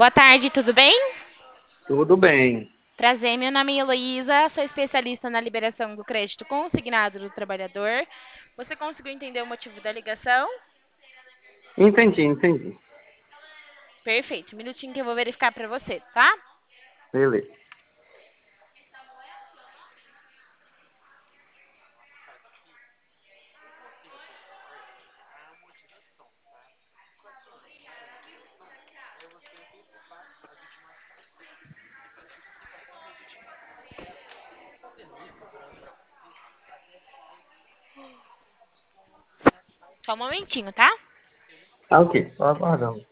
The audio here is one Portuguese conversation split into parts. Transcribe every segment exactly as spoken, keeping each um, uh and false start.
Boa tarde, tudo bem? Tudo bem. Prazer, meu nome é Heloísa, sou especialista na liberação do crédito consignado do trabalhador. Você conseguiu entender o motivo da ligação? Entendi, entendi. Perfeito, um minutinho que eu vou verificar para você, tá? Beleza. Só um momentinho, tá? Tá ok, só aguardando.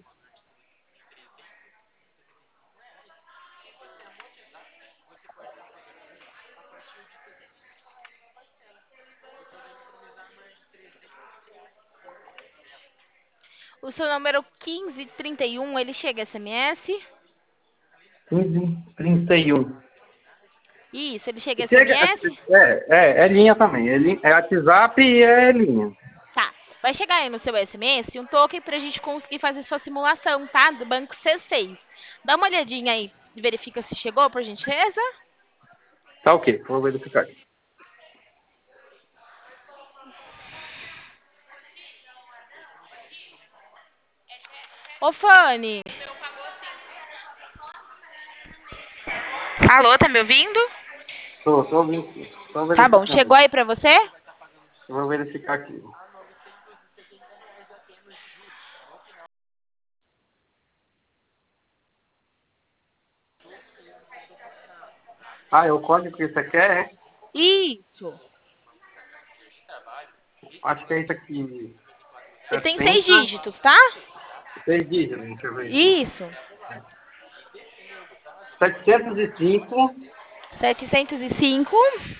O seu número quinze trinta e um, ele chega S M S? quinze, trinta e um. Isso, ele chega Chega, S M S? é, é, é linha também. É, li- é WhatsApp e é linha. Tá. Vai chegar aí no seu S M S um token para a gente conseguir fazer sua simulação, tá? Do banco C seis. Dá uma olhadinha aí, verifica se chegou, por gentileza. Tá ok, vou verificar aqui. Ô, Fane. Alô, tá me ouvindo? Tô, tô ouvindo sim. Tô Tá bom, verificando. chegou aí pra você? Vou verificar aqui. Ah, é o código que você quer, é? Isso. Acho que é isso aqui. Ele tem seis sessenta, dígitos, tá? seis dígitos, deixa eu ver aqui. Isso. setecentos e cinco, setecentos e cinco,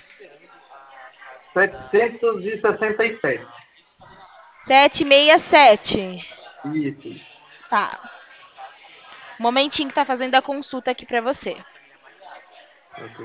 setecentos e sessenta e sete. setecentos e sessenta e sete. Isso. Tá. Um momentinho que tá fazendo a consulta aqui pra você. Ok.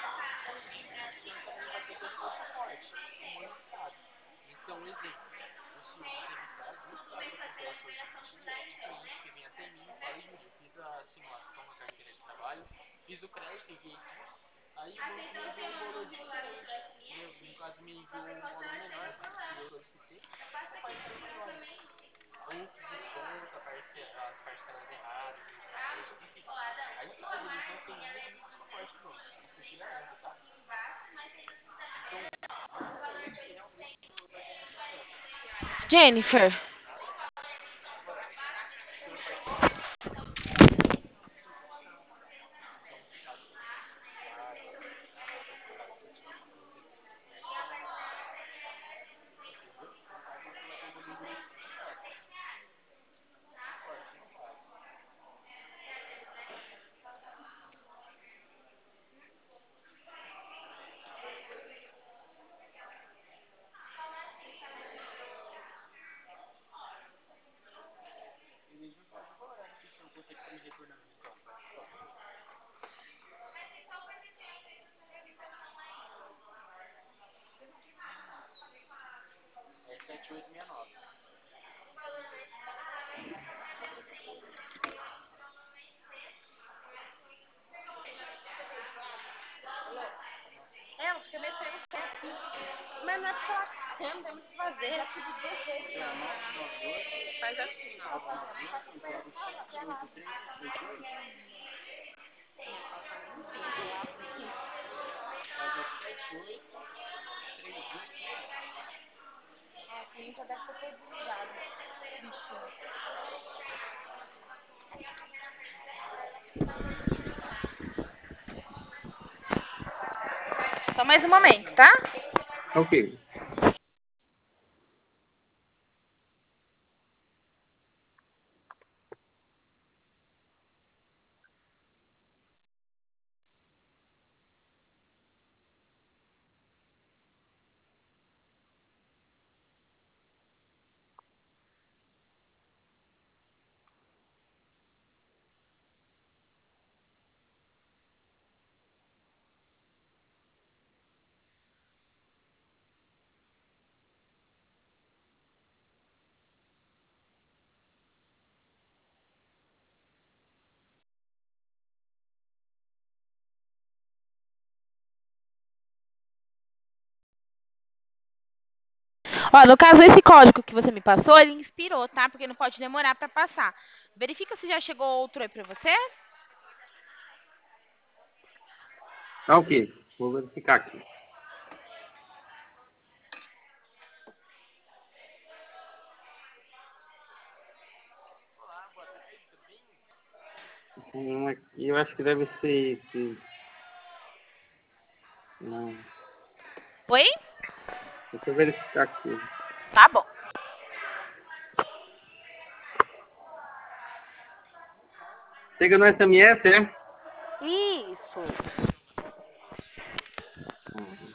Jennifer. Ela fica mexendo aqui. Mas não é pra falar que não temos que fazer. Já pedi duas vezes. Faz assim, ó. A clínica deve ter desligado. Bichinho. Só mais um momento, tá? Ok. Ó, no caso, esse código que você me passou, ele inspirou, tá? Porque não pode demorar pra passar. Verifica se já chegou outro aí pra você. Tá ok. Vou verificar aqui. Tem um aqui, eu acho que deve ser esse. Não. Oi? Deixa eu verificar aqui. Tá bom. Chega no S M S, é? Isso. Uhum.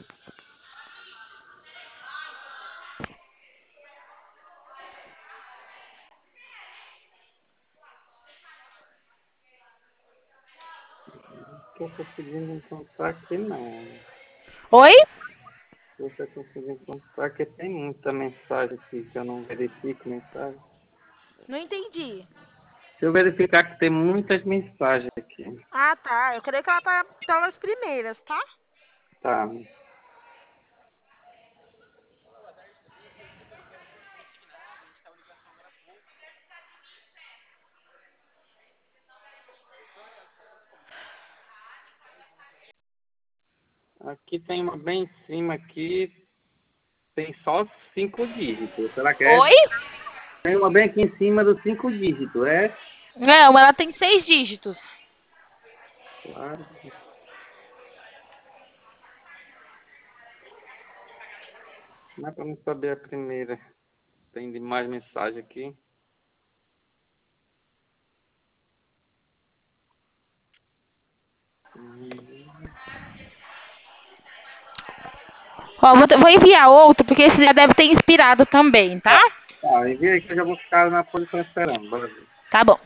Não tô conseguindo encontrar aqui, não. Oi? Se você conseguir encontrar, que tem muita mensagem aqui que eu não verifico mensagem. Não entendi. Deixa eu verificar que tem muitas mensagens aqui. Ah, tá. Eu creio que ela tá pelas primeiras, tá? Tá. Aqui tem uma bem em cima aqui, tem só cinco dígitos. Será que é? Oi? Tem uma bem aqui em cima dos cinco dígitos, é? Não, ela tem seis dígitos. Claro. Não é para não saber a primeira. Tem de mais mensagem aqui. Hum. Ó, vou, vou enviar outro, porque esse já deve ter inspirado também, tá? Tá, tá, envia aí que eu já vou ficar na posição esperando. Bora ver. Tá bom.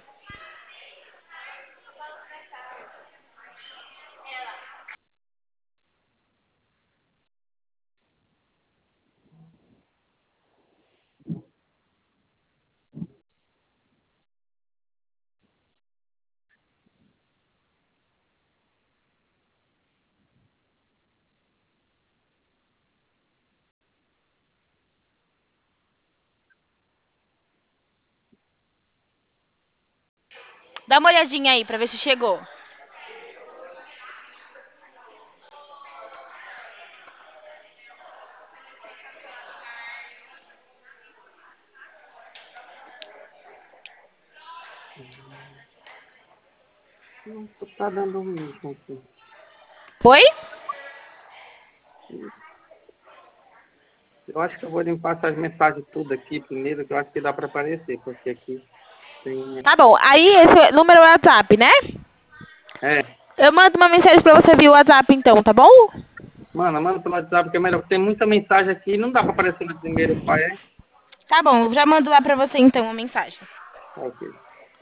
Dá uma olhadinha aí pra ver se chegou. Não tá dando o mesmo aqui. Oi? Eu acho que eu vou limpar essas mensagens tudo aqui primeiro, que eu acho que dá para aparecer, porque aqui tem. Tá bom. Aí esse número é o WhatsApp, né? É, Eu mando uma mensagem pra você via WhatsApp então, tá bom? mano, manda pelo WhatsApp que é melhor, porque tem muita mensagem aqui, não dá para aparecer no primeiro pai, é? Tá bom, eu já mando lá pra você então uma mensagem. Ok.